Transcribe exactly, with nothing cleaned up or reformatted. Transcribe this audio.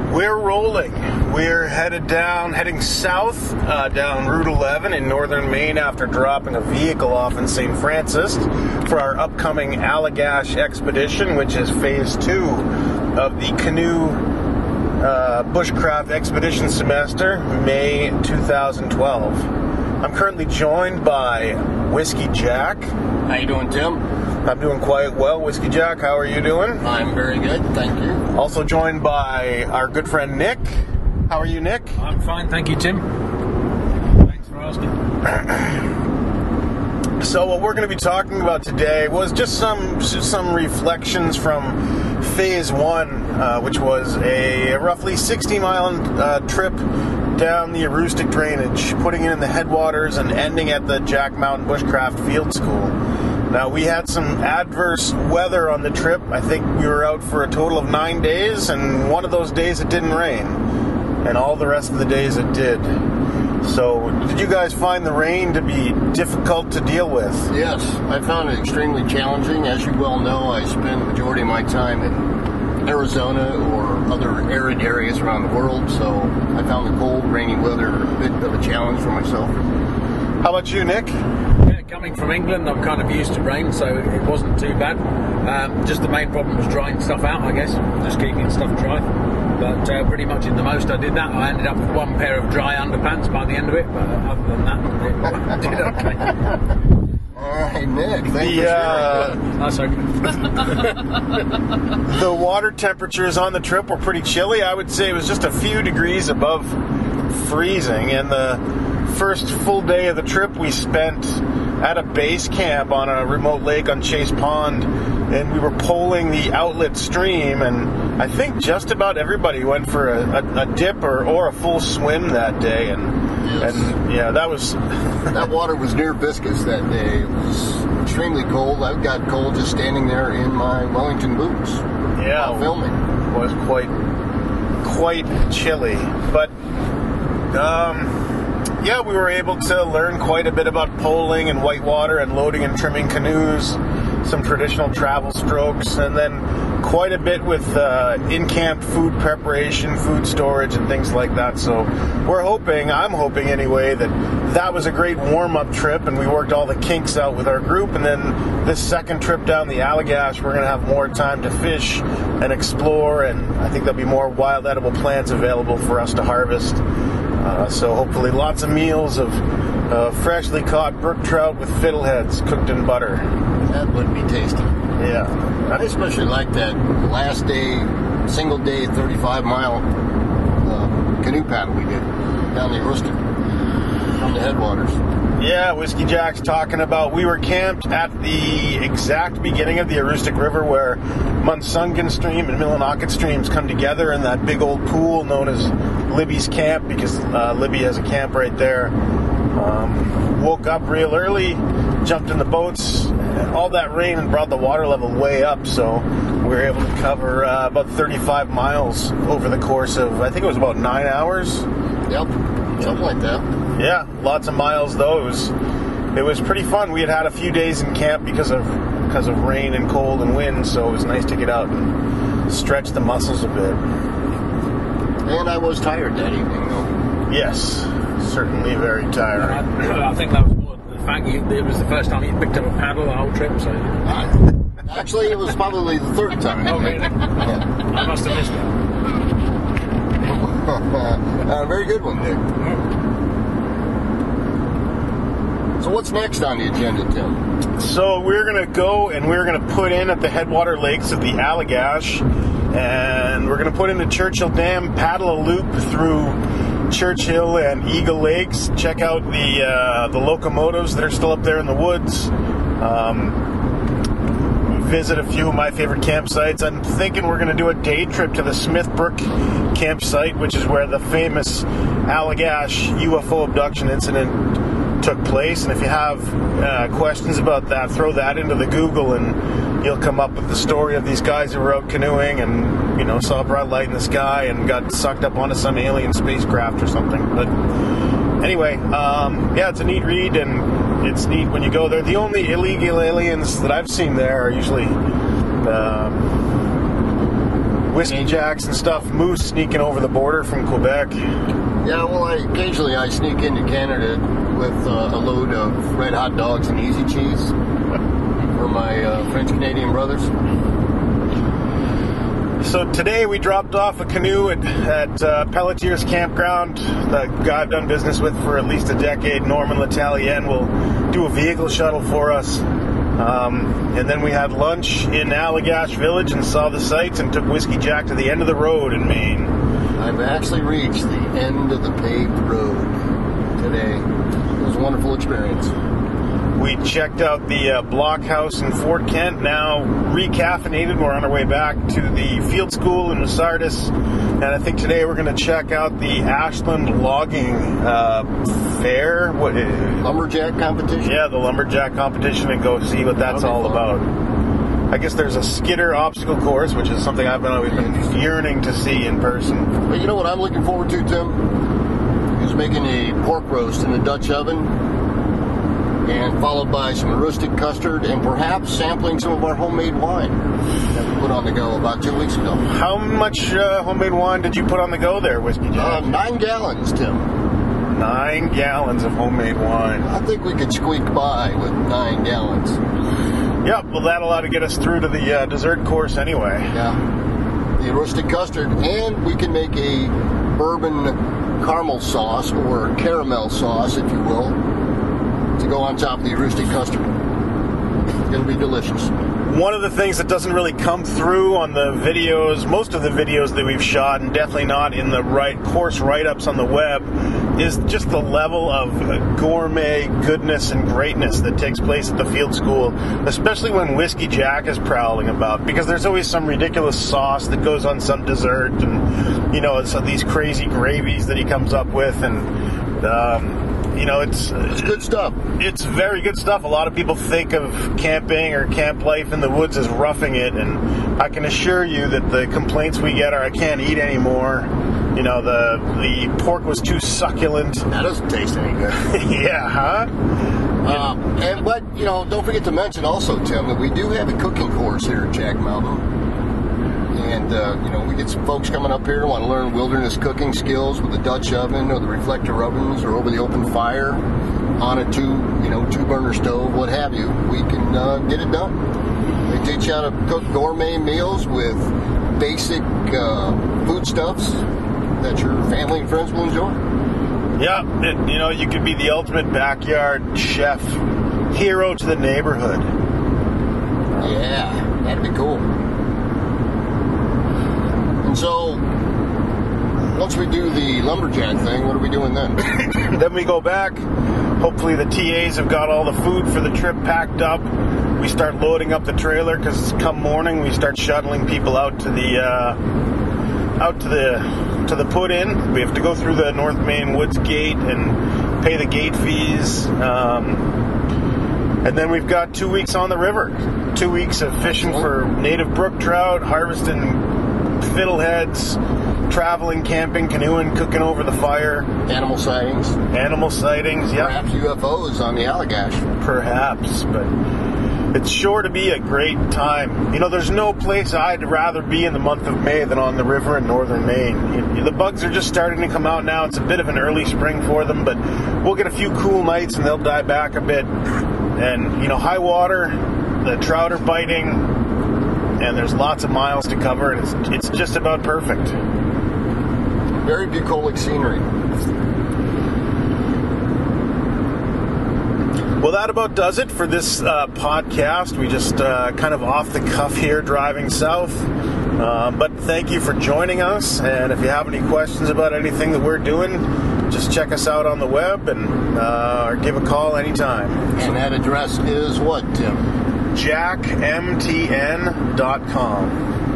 We're rolling. We're headed down, heading south uh, down Route eleven in northern Maine after dropping a vehicle off in Saint Francis for our upcoming Allagash expedition, which is phase two of the canoe uh, bushcraft expedition semester, May two thousand twelve. I'm currently joined by Whiskey Jack. How you doing, Tim? I'm doing quite well. Whiskey Jack, how are you doing? I'm very good, thank you. Also joined by our good friend Nick. How are you, Nick? I'm fine, thank you, Tim. Thanks for asking. So what we're going to be talking about today was just some just some reflections from phase one, uh, which was a roughly sixty mile uh, trip down the Aroostook Drainage, putting it in the headwaters and ending at the Jack Mountain Bushcraft Field School. Now, we had some adverse weather on the trip. I think we were out for a total of nine days, and one of those days it didn't rain, and all the rest of the days it did. So, did you guys find the rain to be difficult to deal with? Yes, I found it extremely challenging. As you well know, I spend the majority of my time in Arizona or other arid areas around the world, so I found the cold, rainy weather a bit of a challenge for myself. How about you, Nick? Yeah, coming from England, I'm kind of used to rain, so it wasn't too bad. Um, just the main problem was drying stuff out, I guess, just keeping stuff dry. But uh, pretty much in the most I did that. I ended up with one pair of dry underpants by the end of it, but other than that, it did okay. All right, Nick, thank you The, for uh, sharing that. That's okay. the water temperatures on the trip were pretty chilly. I would say it was just a few degrees above freezing, and the first full day of the trip we spent at a base camp on a remote lake on Chase Pond, and we were poling the outlet stream, and I think just about everybody went for a, a, a dip or, or a full swim that day, and Yes. and yeah, that was That water was near viscous that day. It was extremely cold. I got cold just standing there in my Wellington boots yeah while filming. was quite quite chilly, but um. Yeah, we were able to learn quite a bit about poling and whitewater and loading and trimming canoes, some traditional travel strokes, and then quite a bit with uh, in-camp food preparation, food storage, and things like that. So we're hoping, I'm hoping anyway, that that was a great warm-up trip and we worked all the kinks out with our group. And then this second trip down the Allagash, we're going to have more time to fish and explore, and I think there'll be more wild edible plants available for us to harvest. Uh, so hopefully lots of meals of uh, freshly caught brook trout with fiddleheads cooked in butter. That would be tasty. Yeah. I especially like that last day, single day, thirty-five mile uh, canoe paddle we did down the Aroostook from the headwaters. Yeah, Whiskey Jack's talking about we were camped at the exact beginning of the Aroostook River where Munsungan Stream and Millinocket Streams come together in that big old pool known as Libby's Camp, because uh, Libby has a camp right there. Um, woke up real early, jumped in the boats. All that rain brought the water level way up, so we were able to cover uh, about thirty-five miles over the course of, I think it was about nine hours. Yep, something like that. Yeah, lots of miles though. It was, it was pretty fun. We had had a few days in camp because of because of rain and cold and wind, so it was nice to get out and stretch the muscles a bit. And I was tired that evening, though. Yes, certainly very tiring. I, I think that was more the fact you, it was the first time you picked up a paddle the whole trip, so... Uh, actually, it was probably the third time. Oh, really? Yeah. I must have missed it. uh, very good one, Nick. So what's next on the agenda, Tim? So we're going to go and we're going to put in at the headwater lakes of the Allagash, and we're going to put in the Churchill Dam, paddle a loop through Churchill and Eagle Lakes, check out the uh, the locomotives that are still up there in the woods, um, visit a few of my favorite campsites. I'm thinking we're going to do a day trip to the Smith Brook campsite, which is where the famous Allagash U F O abduction incident took place. And if you have uh, questions about that, throw that into the Google and you'll come up with the story of these guys who were out canoeing and, you know, saw a bright light in the sky and got sucked up onto some alien spacecraft or something. But anyway, um, yeah, it's a neat read, and it's neat when you go there. The only illegal aliens that I've seen there are usually um, whiskey Canadian. jacks and stuff, moose sneaking over the border from Quebec. Yeah, well, I, occasionally I sneak into Canada with uh, a load of red hot dogs and easy cheese for my uh, French-Canadian brothers. So today we dropped off a canoe at, at uh, Pelletiers Campground. The guy I've done business with for at least a decade, Norman L'Italien, will do a vehicle shuttle for us. Um, and then we had lunch in Allagash Village and saw the sights and took Whiskey Jack to the end of the road in Maine. I've actually reached the end of the paved road today. It was a wonderful experience. We checked out the uh, blockhouse in Fort Kent, now recaffeinated. We're on our way back to the field school in Sardis. And I think today we're going to check out the Ashland Logging uh, Fair. What, uh, Lumberjack competition? Yeah, the lumberjack competition, and go see what that's all about. I guess there's a skidder obstacle course, which is something I've been always been yearning to see in person. But you know what I'm looking forward to, Tim? Is making a pork roast in the Dutch oven, and followed by some rustic custard, and perhaps sampling some of our homemade wine that we put on the go about two weeks ago. How much uh, homemade wine did you put on the go there, Whiskey Jack? Uh, nine gallons, Tim. Nine gallons of homemade wine. I think we could squeak by with nine gallons. Yep, well, that'll ought to get us through to the uh, dessert course anyway. Yeah. The rustic custard, and we can make a bourbon caramel sauce, or caramel sauce, if you will, to go on top of the rustic custard. It's going to be delicious. One of the things that doesn't really come through on the videos, most of the videos that we've shot, and definitely not in the right course write-ups on the web, is just the level of gourmet goodness and greatness that takes place at the field school, especially when Whiskey Jack is prowling about, because there's always some ridiculous sauce that goes on some dessert, and, you know, so these crazy gravies that he comes up with, and, um, you know, it's It's good stuff. It's very good stuff. A lot of people think of camping or camp life in the woods as roughing it, and I can assure you that the complaints we get are, I can't eat anymore. You know, the the pork was too succulent. That doesn't taste any good. Yeah, huh? Uh, and but you know, don't forget to mention also, Tim, that we do have a cooking course here at Jack Mountain, and uh, you know, we get some folks coming up here who want to learn wilderness cooking skills with the Dutch oven or the reflector ovens or over the open fire on a two you know two burner stove, what have you. We can uh, get it done. They teach you how to cook gourmet meals with basic uh, foodstuffs that your family and friends will enjoy. Yeah, it, you know, you could be the ultimate backyard chef, hero to the neighborhood. Yeah, that'd be cool. And so, once we do the lumberjack thing, what are we doing then? Then we go back. Hopefully the T As have got all the food for the trip packed up. We start loading up the trailer, because come morning we start shuttling people out to the uh, out to the to the put-in. We have to go through the North Main Woods Gate and pay the gate fees. Um, and then we've got two weeks on the river. Two weeks of fishing for native brook trout, harvesting fiddleheads, traveling, camping, canoeing, cooking over the fire. Animal sightings. Animal sightings, yeah. Perhaps U F Os on the Allagash. Perhaps, but it's sure to be a great time. You know, there's no place I'd rather be in the month of May than on the river in northern Maine. You, the bugs are just starting to come out now. It's a bit of an early spring for them, but we'll get a few cool nights and they'll die back a bit. And, you know, high water, the trout are biting, and there's lots of miles to cover, and it's, it's just about perfect. Very bucolic scenery. Well, that about does it for this uh, podcast. We just uh, kind of off the cuff here driving south. Uh, but thank you for joining us. And if you have any questions about anything that we're doing, just check us out on the web and uh, or give a call anytime. And that address is what, Tim? jack m t n dot com.